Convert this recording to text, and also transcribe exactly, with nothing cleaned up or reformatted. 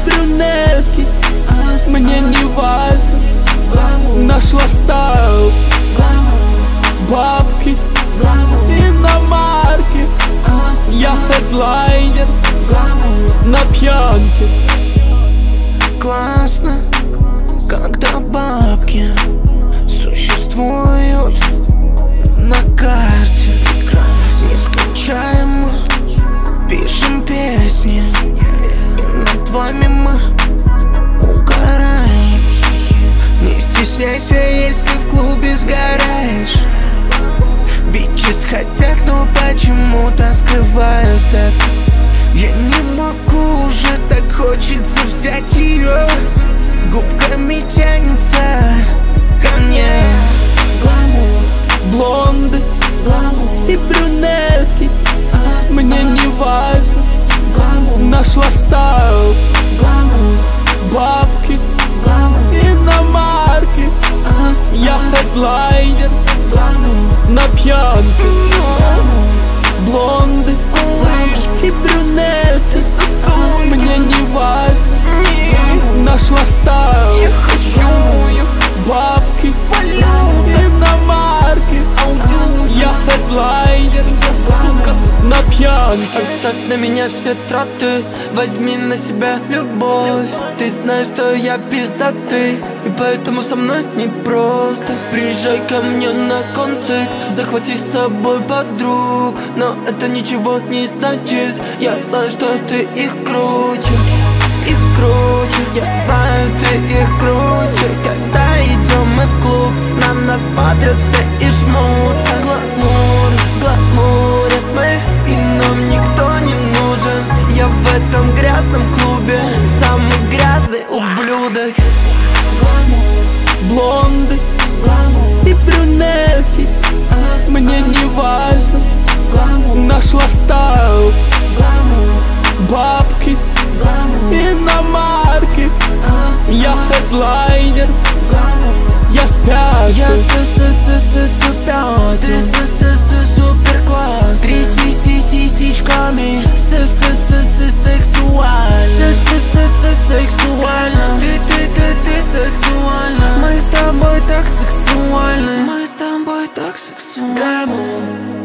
брюнетки, мне не важно. Нашла в стайл бабки, иномарки. Я хедлайнер на пьянке. Классно, когда бабки существуют на карте. Нескончаемо пишем песни, и над вами мы угораем. Не стесняйся, если в клубе сгораешь. Бичес хотят, но почему-то скрывают это. Я не могу уже, так хочется взять ее. Губками тянется ко мне. Блонды и брюнетки, мне не важно. Нашла в стайл бабки, иномарки. Я хедлайнер на пьянке. Блонды и брюнетки, мне не важно. Нашла в стайл бабки, иномарки. Я хедлайнер на пьянке. Оставь на меня все траты, возьми на себя любовь. Ты знаешь, что я пиздатый, и поэтому со мной непросто. Приезжай ко мне на концерт, захвати с собой подруг. Но это ничего не значит, я знаю, что ты их круче. Их круче, я знаю, ты их круче. Когда идем мы в клуб, на нас смотрят все и жмутся. Гламур, гламуре мы, и нам никто не нужен. Я в этом грязном клубе самый грязный ублюдок. Блонды и брюнетки, мне не важно. Нашла в стайл бабки, иномарки. Я хедлайнер, я спящий. Я с-с-с-с-с-пятый, ты с-с-с-супер класс. Тряси сисичками, с-с-с-с-сексуально, с-с-с-с-сексуально. Ты, ты, ты, ты сексуальна. Мы с тобой так сексуальны, мы с тобой так сексуальны.